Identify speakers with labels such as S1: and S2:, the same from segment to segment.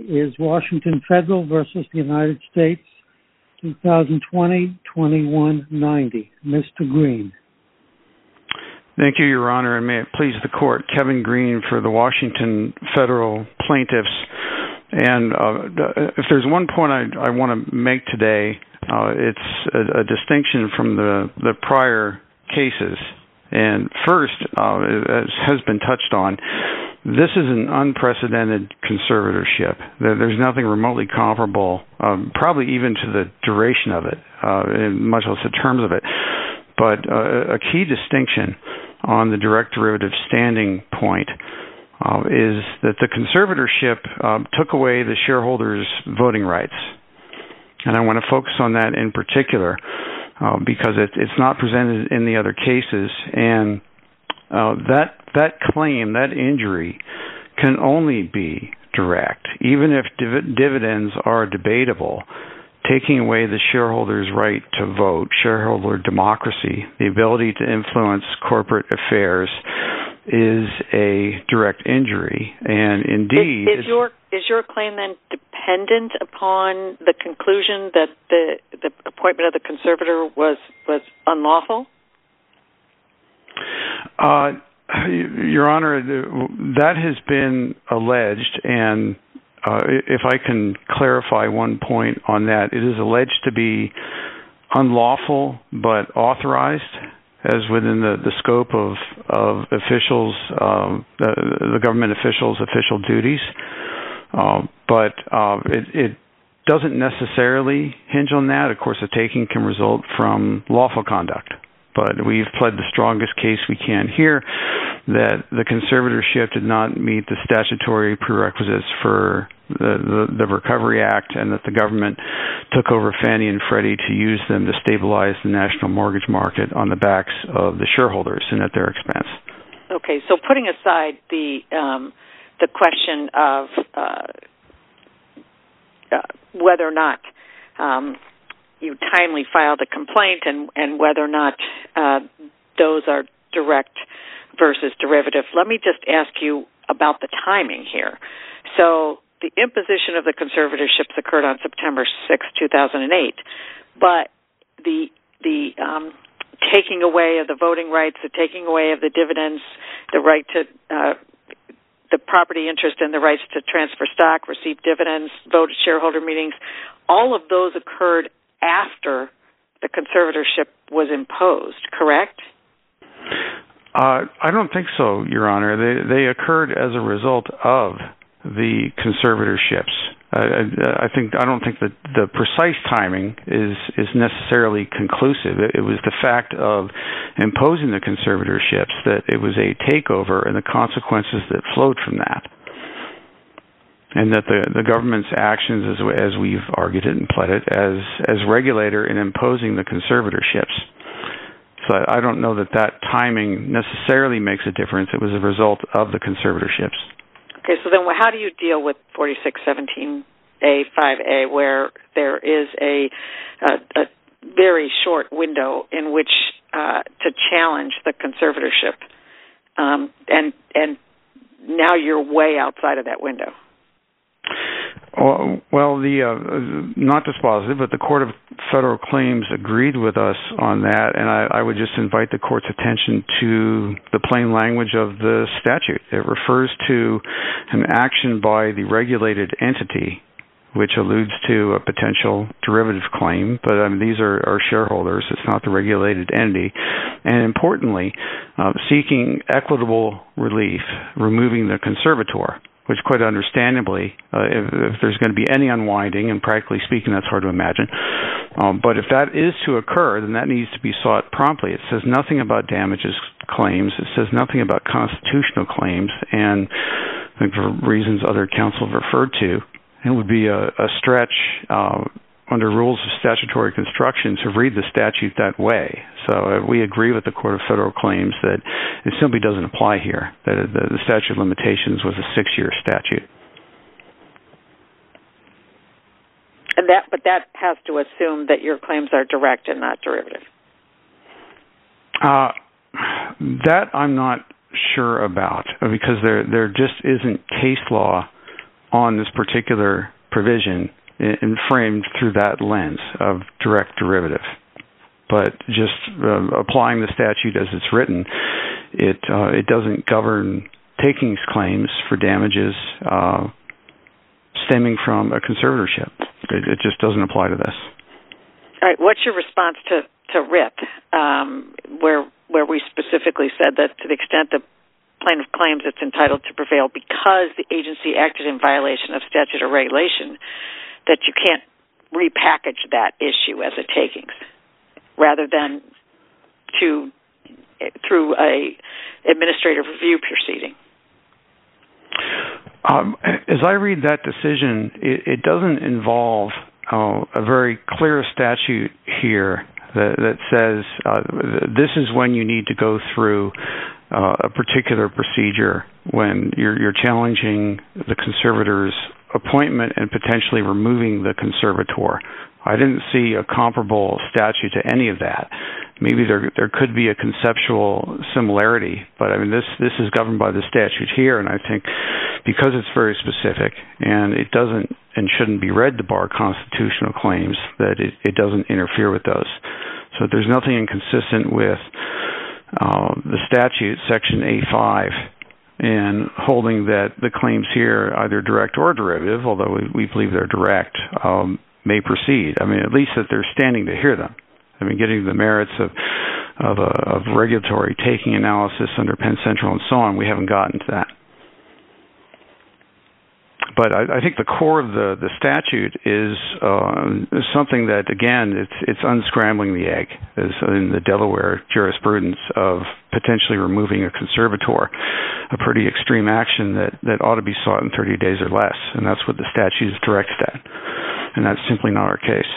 S1: is Washington Federal versus the United States, 2020-2190. Mr. Green.
S2: Thank you, Your Honor, and may it please the Court. Kevin Green for the Washington Federal Plaintiffs. And if there's one point I want to make today, it's a distinction from the prior cases. And first, as has been touched on, this is an unprecedented conservatorship. There's nothing remotely comparable, probably even to the duration of it, much less the terms of it. But a key distinction on the direct derivative standing point is that the conservatorship took away the shareholders' voting rights. And I want to focus on that in particular because it's not presented in the other cases. And that claim, that injury, can only be direct. Even if dividends are debatable, taking away the shareholders' right to vote, shareholder democracy, the ability to influence corporate affairs, is a direct injury. And indeed,
S3: is your claim then dependent upon the conclusion that the appointment of the conservator was unlawful?
S2: Your Honor, that has been alleged, and if I can clarify one point on that, it is alleged to be unlawful but authorized, as within the scope of officials, the government officials' official duties. But it doesn't necessarily hinge on that. Of course, a taking can result from lawful conduct. But we've pled the strongest case we can here that the conservatorship did not meet the statutory prerequisites for the Recovery Act, and that the government took over Fannie and Freddie to use them to stabilize the national mortgage market on the backs of the shareholders and at their expense.
S3: Okay, so putting aside the question of whether or not you timely filed a complaint and whether or not those are direct versus derivative, let me just ask you about the timing here. So the imposition of the conservatorships occurred on September 6, 2008, but the taking away of the voting rights, the taking away of the dividends, the right to the property interest and the rights to transfer stock, receive dividends, vote at shareholder meetings, all of those occurred after the conservatorship was imposed, correct?
S2: I don't think so, Your Honor. They occurred as a result of the conservatorships. I don't think that the precise timing is necessarily conclusive. It was the fact of imposing the conservatorships that it was a takeover and the consequences that flowed from that. And that the government's actions, as we've argued it and pled it, as regulator in imposing the conservatorships. So I don't know that timing necessarily makes a difference. It was a result of the conservatorships.
S3: Okay, so then how do you deal with 4617A5A, where there is a very short window in which to challenge the conservatorship, and now you're way outside of that window?
S2: Well, not dispositive, but the Court of Federal Claims agreed with us on that, and I would just invite the Court's attention to the plain language of the statute. It refers to an action by the regulated entity, which alludes to a potential derivative claim, but these are shareholders. It's not the regulated entity. And importantly, seeking equitable relief, removing the conservator, which quite understandably, if there's going to be any unwinding, and practically speaking, that's hard to imagine, but if that is to occur, then that needs to be sought promptly. It says nothing about damages claims. It says nothing about constitutional claims, and I think for reasons other counsel have referred to, it would be a stretch under rules of statutory construction to read the statute that way. So we agree with the Court of Federal Claims that it simply doesn't apply here, that the statute of limitations was a 6-year statute.
S3: And but that has to assume that your claims are direct and not derivative.
S2: That I'm not sure about, because there just isn't case law on this particular provision and framed through that lens of direct derivative. But just applying the statute as it's written, it doesn't govern takings claims for damages stemming from a conservatorship. It just doesn't apply to this.
S3: All right. What's your response to RIP, where we specifically said that to the extent the plaintiff claims it's entitled to prevail because the agency acted in violation of statute or regulation, that you can't repackage that issue as a takings, rather than through a administrative review proceeding?
S2: As I read that decision, it doesn't involve a very clear statute here that says this is when you need to go through a particular procedure when you're challenging the conservator's appointment and potentially removing the conservator. I didn't see a comparable statute to any of that. Maybe there could be a conceptual similarity, but I mean this is governed by the statute here, and I think because it's very specific and it doesn't and shouldn't be read to bar constitutional claims, that it doesn't interfere with those. So there's nothing inconsistent with the statute, Section A5, and holding that the claims here, either direct or derivative, although we believe they're direct, may proceed. I mean, at least that they're standing to hear them. I mean, getting the merits of regulatory taking analysis under Penn Central and so on, we haven't gotten to that. But I think the core of the statute is something that, again, it's unscrambling the egg, as in the Delaware jurisprudence of potentially removing a conservator, a pretty extreme action that ought to be sought in 30 days or less, and that's what the statute is directed at, and that's simply not our case.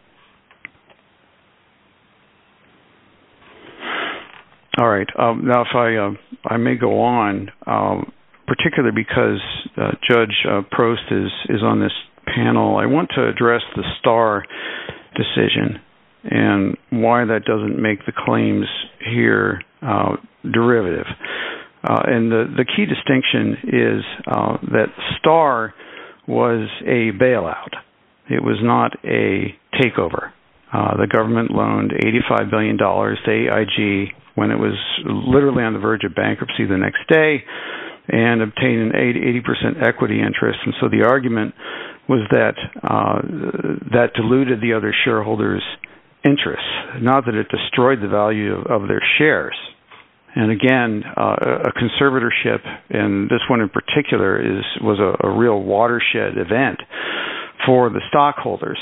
S2: All right. Now, if I may go on, particularly because Judge Prost is on this panel, I want to address the Starr decision and why that doesn't make the claims here derivative. And the key distinction is that Starr was a bailout. It was not a takeover. The government loaned $85 billion to AIG when it was literally on the verge of bankruptcy the next day, and obtained an 80% equity interest. And so the argument was that that diluted the other shareholders' interests, not that it destroyed the value of their shares. And again, a conservatorship, and this one in particular, was a real watershed event for the stockholders.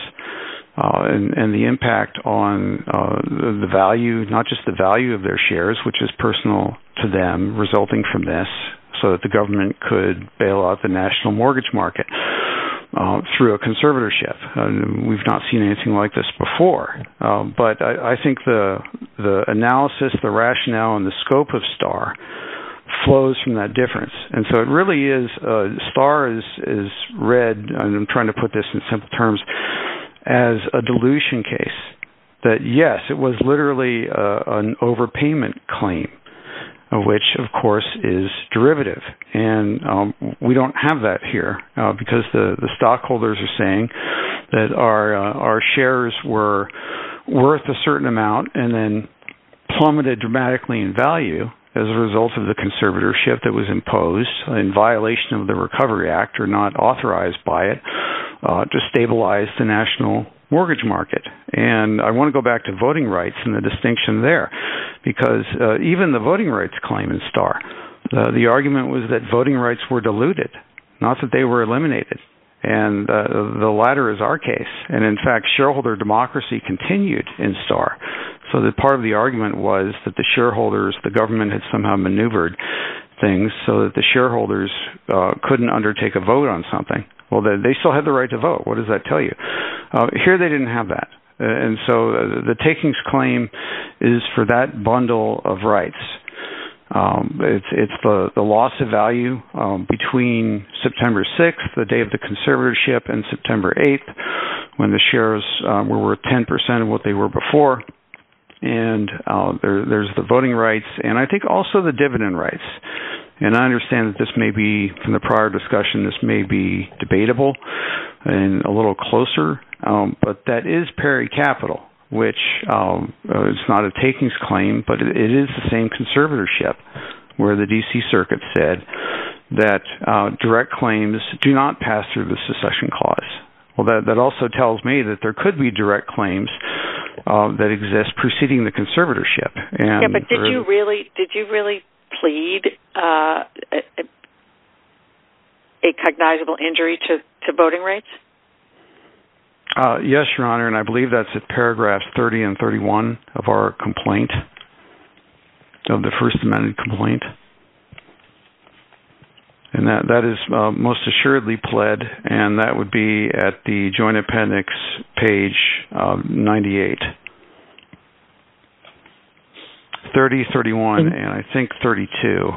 S2: And the impact on the value, not just the value of their shares, which is personal to them, resulting from this, so that the government could bail out the national mortgage market through a conservatorship. We've not seen anything like this before. But I think the analysis, the rationale, and the scope of Starr flows from that difference. And so it really is, Starr is read, and I'm trying to put this in simple terms, as a dilution case. That yes, it was literally an overpayment claim, which of course is derivative, and we don't have that here because the stockholders are saying that our shares were worth a certain amount and then plummeted dramatically in value as a result of the conservatorship that was imposed in violation of the Recovery Act, or not authorized by it, to stabilize the national mortgage market. And I want to go back to voting rights and the distinction there, because even the voting rights claim in Starr, the argument was that voting rights were diluted, not that they were eliminated. And the latter is our case. And in fact, shareholder democracy continued in Starr. So that part of the argument was that the shareholders, the government had somehow maneuvered things so that the shareholders couldn't undertake a vote on something. Well, they still had the right to vote. What does that tell you? Here they didn't have that. And so the takings claim is for that bundle of rights. It's the loss of value between September 6th, the day of the conservatorship, and September 8th, when the shares were worth 10% of what they were before. And there's the voting rights, and I think also the dividend rights. And I understand that this may be, from the prior discussion, this may be debatable and a little closer, but that is Perry Capital, which it's not a takings claim, but it is the same conservatorship, where the D.C. Circuit said that direct claims do not pass through the succession clause. Well, that also tells me that there could be direct claims that exist preceding the conservatorship. And
S3: yeah, but did you really plead a cognizable injury to voting rights?
S2: Yes, Your Honor, and I believe that's at paragraphs 30 and 31 of our complaint, of the First Amendment complaint. And that is most assuredly pled, and that would be at the Joint Appendix, page 98. 30, 31, and I think 32.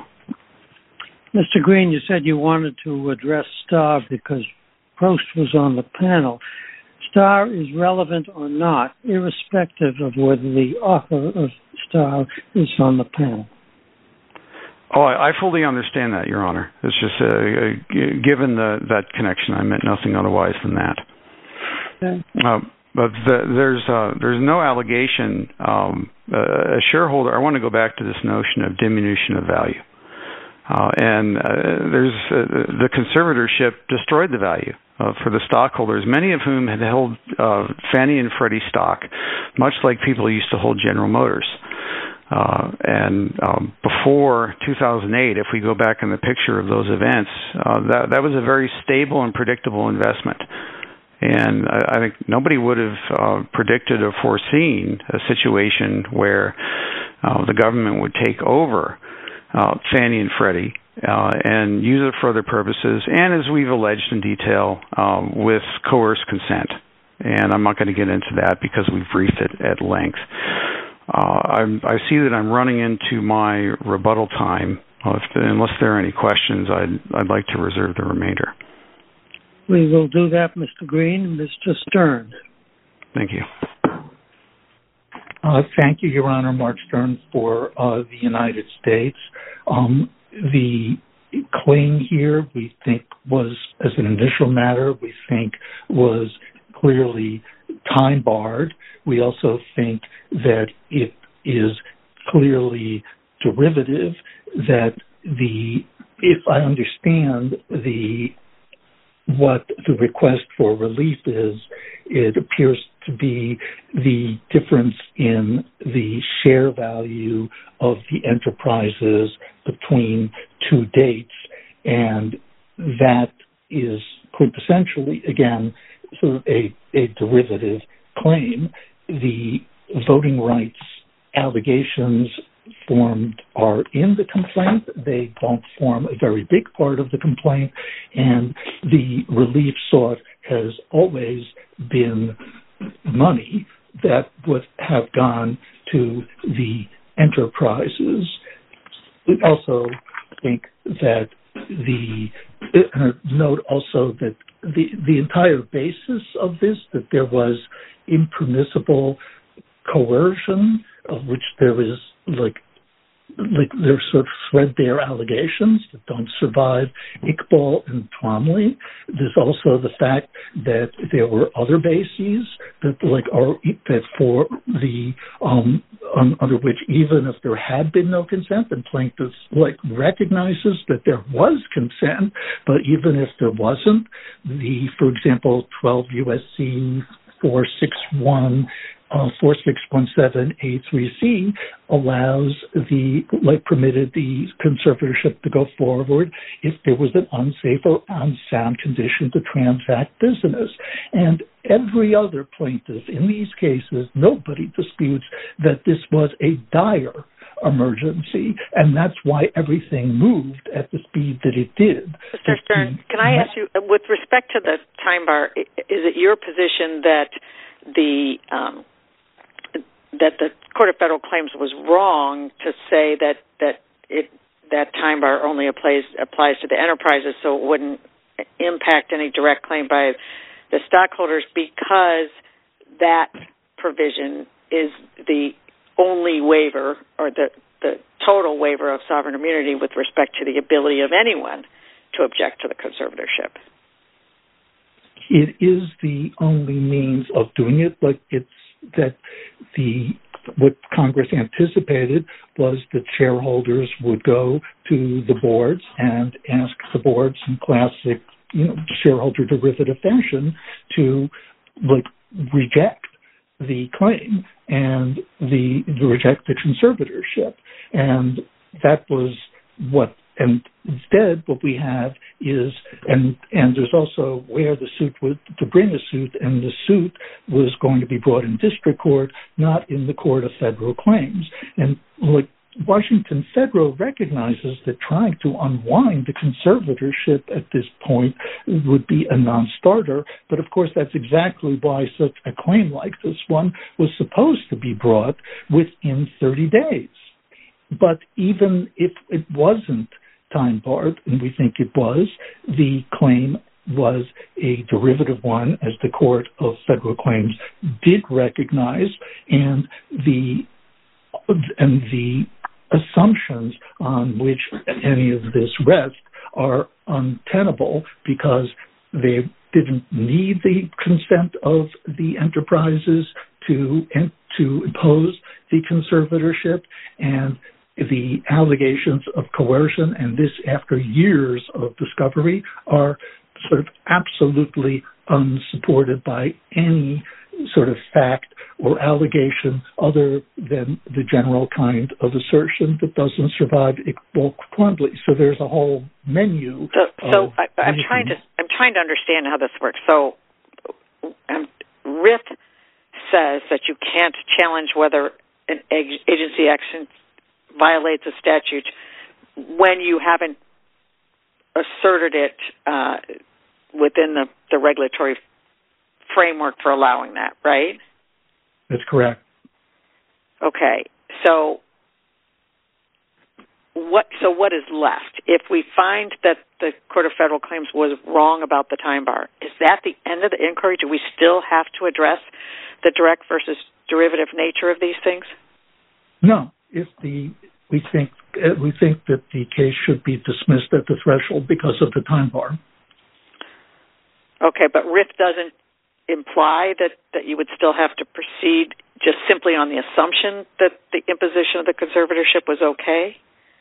S1: Mr. Green, you said you wanted to address Starr because Prost was on the panel. Starr is relevant or not, irrespective of whether the author of Starr is on the panel.
S2: Oh, I fully understand that, Your Honor. It's just given that connection, I meant nothing otherwise than that. Okay. But there's no allegation. A shareholder. I want to go back to this notion of diminution of value, and the conservatorship destroyed the value for the stockholders, many of whom had held Fannie and Freddie stock, much like people used to hold General Motors. And before 2008, if we go back in the picture of those events, that was a very stable and predictable investment. And I think nobody would have predicted or foreseen a situation where the government would take over Fannie and Freddie and use it for other purposes, and as we've alleged in detail, with coerced consent. And I'm not going to get into that because we've briefed it at length. I see that I'm running into my rebuttal time. Unless there are any questions, I'd like to reserve the remainder.
S1: We will do that, Mr. Green. Mr. Stern.
S2: Thank you.
S4: Thank you, Your Honor. Mark Stern for the United States. The claim here, we think, was, as an initial matter, we think was clearly time barred. We also think that it is clearly derivative, that if I understand what the request for relief is, it appears to be the difference in the share value of the enterprises between two dates, and that is quintessentially, again, sort of a derivative claim. The voting rights allegations are in the complaint. They don't form a very big part of the complaint, and the relief sought has always been money that would have gone to the enterprises. We also think that note also that the entire basis of this, that there was impermissible coercion, of which there is there's sort of threadbare allegations that don't survive Iqbal and Twombly. There's also the fact that there were other bases that for the under which, even if there had been no consent, and plaintiffs recognizes that there was consent, but even if there wasn't, for example, 12 U.S.C. 4617A3C allows permitted the conservatorship to go forward if there was an unsafe or unsound condition to transact business. And every other plaintiff in these cases, nobody disputes that this was a dire emergency, and that's why everything moved at the speed that it did.
S3: Mr. Stern, can I ask you, with respect to the time bar, is it your position that the Court of Federal Claims was wrong to say that time bar only applies to the enterprises, so it wouldn't impact any direct claim by the stockholders, because that provision is the only waiver, or the total waiver of sovereign immunity with respect to the ability of anyone to object to the conservatorship.
S4: It is the only means of doing it, but it's that what Congress anticipated was that shareholders would go to the boards and ask the boards in classic, shareholder derivative fashion to reject the claim and reject the conservatorship. And that was and instead what we have is, and there's also where the suit was to bring a suit, and the suit was going to be brought in district court, not in the Court of Federal Claims. And Washington Federal recognizes that trying to unwind the conservatorship at this point would be a non-starter, but of course that's exactly why such a claim like this one was supposed to be brought within 30 days. But even if it wasn't time-barred, and we think it was, the claim was a derivative one, as the Court of Federal Claims did recognize, and the assumptions on which any of this rests are untenable because they didn't need the consent of the enterprises to impose the conservatorship, and the allegations of coercion, and this after years of discovery, are sort of absolutely unsupported by any sort of fact or allegation other than the general kind of assertion that doesn't survive Iqbal Twombly. So there's a whole menu.
S3: I'm trying to understand how this works. So RIF says that you can't challenge whether an agency action violates a statute when you haven't asserted it within the regulatory framework for allowing that, right?
S4: That's correct.
S3: Okay. So what is left? If we find that the Court of Federal Claims was wrong about the time bar, is that the end of the inquiry? Do we still have to address the direct versus derivative nature of these things?
S4: No. We think that the case should be dismissed at the threshold because of the time bar.
S3: Okay, but RIF doesn't imply that you would still have to proceed just simply on the assumption that the imposition of the conservatorship was okay?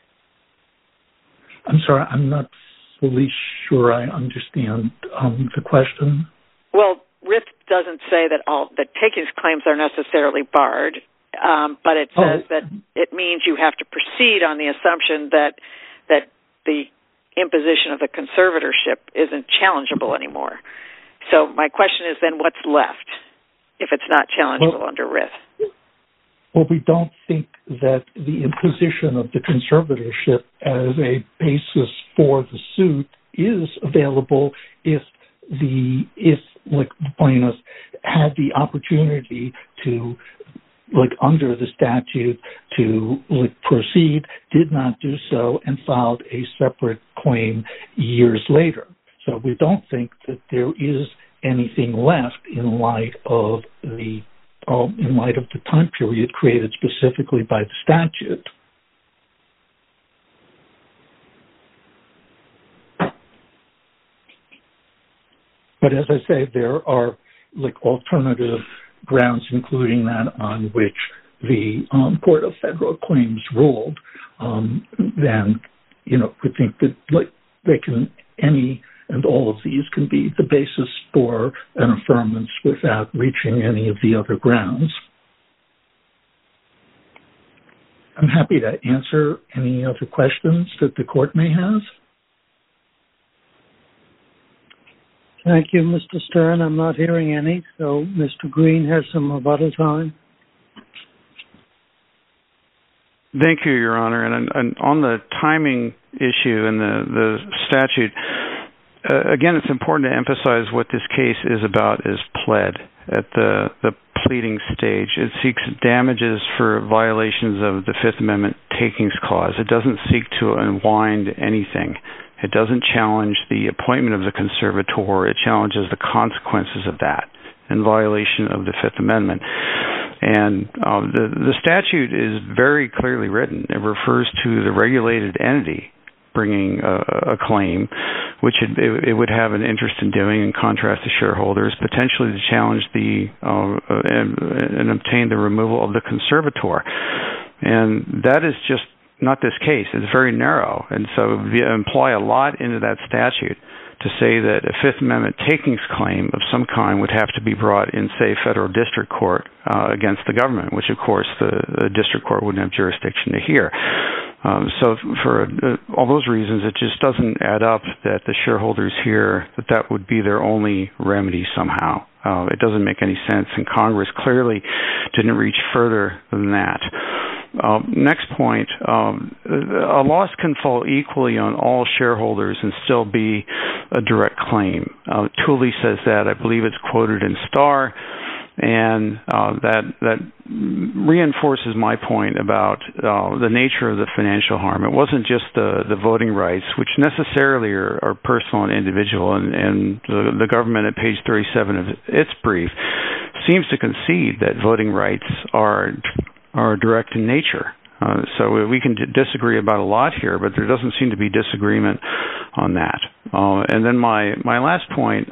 S4: I'm sorry, I'm not fully sure I understand the question.
S3: Well, RIF doesn't say that takings claims are necessarily barred, but it says that it means you have to proceed on the assumption that the imposition of the conservatorship isn't challengeable anymore. So my question is then what's left if it's not challengeable under RIF?
S4: Well, we don't think that the imposition of the conservatorship as a basis for the suit is available if the plaintiff had the opportunity to, under the statute, to proceed, did not do so, and filed a separate claim years later. So we don't think that there is anything left in light of the time period created specifically by the statute. But as I say, there are alternative grounds, including that on which the Court of Federal Claims ruled. Then, we think that any and all of these can be the basis for an affirmance without reaching any of the other grounds. I'm happy to answer any other questions that the court may have.
S1: Thank you, Mr. Stern. I'm not hearing any, so Mr. Green has some rebuttal time.
S2: Thank you, Your Honor. And on the timing issue and the statute, again, it's important to emphasize what this case is about is pled at the pleading stage. It seeks damages for violations of the Fifth Amendment takings clause. It doesn't seek to unwind anything. It doesn't challenge the appointment of the conservator. It challenges the consequences of that in violation of the Fifth Amendment. And the statute is very clearly written. It refers to the regulated entity bringing a claim, which it would have an interest in doing, in contrast to shareholders, potentially to challenge and obtain the removal of the conservator. And that is just not this case. It's very narrow. And so we imply a lot into that statute to say that a Fifth Amendment takings claim of some kind would have to be brought in, say, federal district court against the government, which, of course, the district court wouldn't have jurisdiction to hear. So for all those reasons, it just doesn't add up that the shareholders here, that would be their only remedy somehow. It doesn't make any sense, and Congress clearly didn't reach further than that. Next point, a loss can fall equally on all shareholders and still be a direct claim. Tooley says that. I believe it's quoted in Starr, and that reinforces my point about the nature of the financial harm. It wasn't just the voting rights, which necessarily are personal and individual, and the government at page 37 of its brief seems to concede that voting rights are direct in nature. So we can disagree about a lot here, but there doesn't seem to be disagreement on that. And then my last point,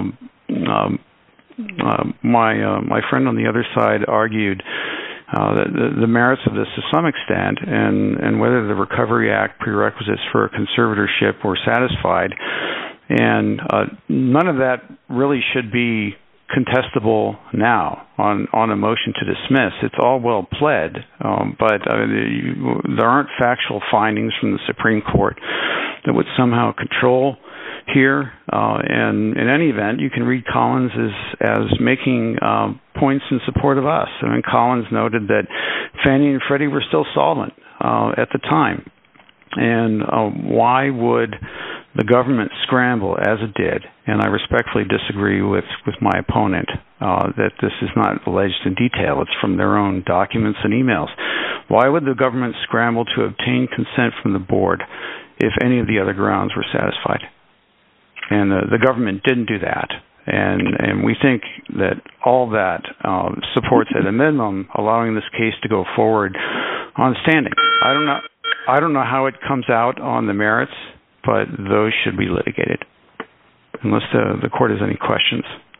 S2: my friend on the other side argued the merits of this to some extent, and whether the Recovery Act prerequisites for a conservatorship were satisfied. And none of that really should be contestable now on a motion to dismiss. It's all well pled, but there aren't factual findings from the Supreme Court that would somehow control here. And in any event, you can read Collins as making points in support of us. I mean, Collins noted that Fannie and Freddie were still solvent at the time. And why would the government scramble as it did? And I respectfully disagree with my opponent that this is not alleged in detail. It's from their own documents and emails. Why would the government scramble to obtain consent from the board if any of the other grounds were satisfied? And the government didn't do that. And we think that all that supports, at a minimum, allowing this case to go forward on standing. I don't know how it comes out on the merits, but those should be litigated, unless the court has any questions.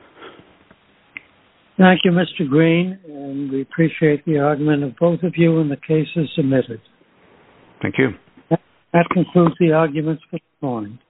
S1: Thank you, Mr. Green, and we appreciate the argument of both of you, and the case is submitted.
S2: Thank you.
S1: That concludes the arguments for this morning.